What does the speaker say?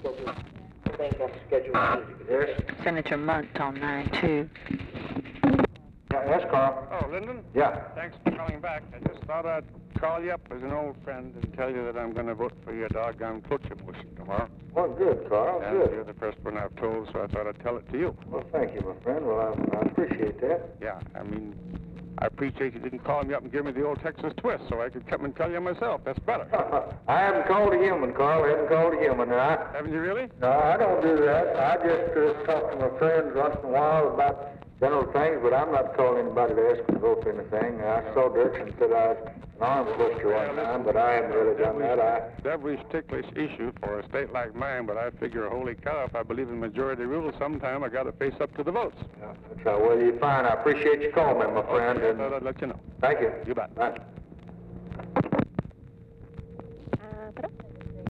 I think I'm scheduled. Yes? Senator Munt on 9-2. Yeah, yes, Carl. Oh, Lyndon? Yeah. Thanks for calling back. I just thought I'd call you up as an old friend and tell you that I'm going to vote for your doggone cloture motion tomorrow. Well, good, Carl, And good. you're the first one I've told, so I thought I'd tell it to you. Well, thank you, my friend. Well, I appreciate that. Yeah, I mean, I appreciate you didn't call me up and give me the old Texas twist so I could come and tell you myself. That's better. I haven't called a human, Carl. I haven't called a human. Haven't you really? No, I don't do that. I just talk to my friends once in a while about general things, but I'm not calling anybody to ask them to vote for anything. I saw Dirksen said I was an arms twister one time, but I haven't really done that. Devilish ticklish issue for a state like mine, but I figure, holy cow, if I believe in majority rule, sometime I got to face up to the votes. Yeah, that's right. Well, you're fine. I appreciate you calling me, my friend. Okay, I thought I'd let you know. Thank you. You bet. Bye.